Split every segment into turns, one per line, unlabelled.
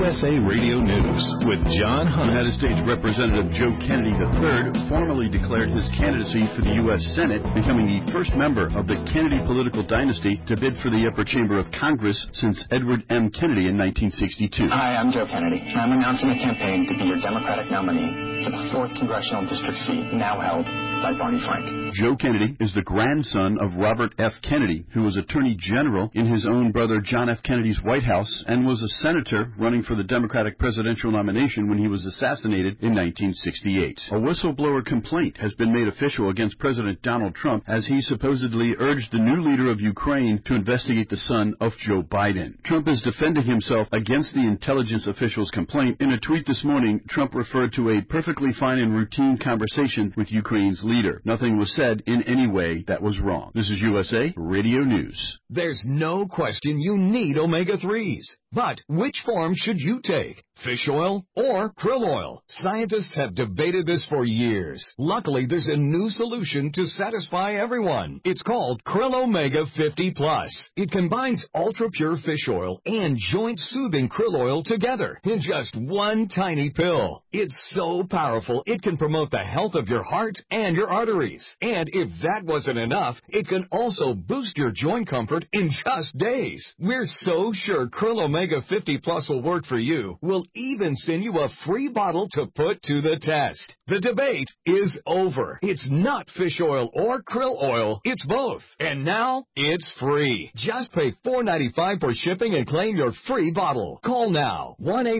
USA Radio News with John Hunt.
United States Representative Joe Kennedy III formally declared his candidacy for the U.S. Senate, becoming the first member of the Kennedy political dynasty to bid for the upper chamber of Congress since Edward M. Kennedy in 1962.
Hi, I'm Joe Kennedy, and I'm announcing a campaign to be your Democratic nominee for the 4th Congressional District seat now held by Barney Frank.
Joe Kennedy is the grandson of Robert F. Kennedy, who was Attorney General in his own brother John F. Kennedy's White House and was a senator running for the Democratic presidential nomination when he was assassinated in 1968. A whistleblower complaint has been made official against President Donald Trump as he supposedly urged the new leader of Ukraine to investigate the son of Joe Biden. Trump is defending himself against the intelligence official's complaint. In a tweet this morning, Trump referred to a perfectly fine and routine conversation with Ukraine's leader. Nothing was said in any way that was wrong. This is USA Radio News.
There's no question you need omega-3s. But which form should you take? Fish oil or krill oil? Scientists have debated this for years. Luckily, there's a new solution to satisfy everyone. It's called Krill Omega 50 Plus. It combines ultra-pure fish oil and joint-soothing krill oil together in just one tiny pill. It's so powerful, it can promote the health of your heart and your arteries. And if that wasn't enough, it can also boost your joint comfort in just days. We're so sure Krill Omega 50 Plus will work for you. We'll even send you a free bottle to put to the test. The debate is over. It's not fish oil or krill oil. It's both. And now, it's free. Just pay $4.95 for shipping and claim your free bottle. Call now.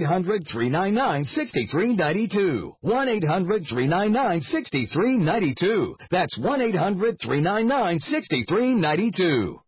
1-800-399-6392. 1-800-399-6392. That's 1-800-399-6392.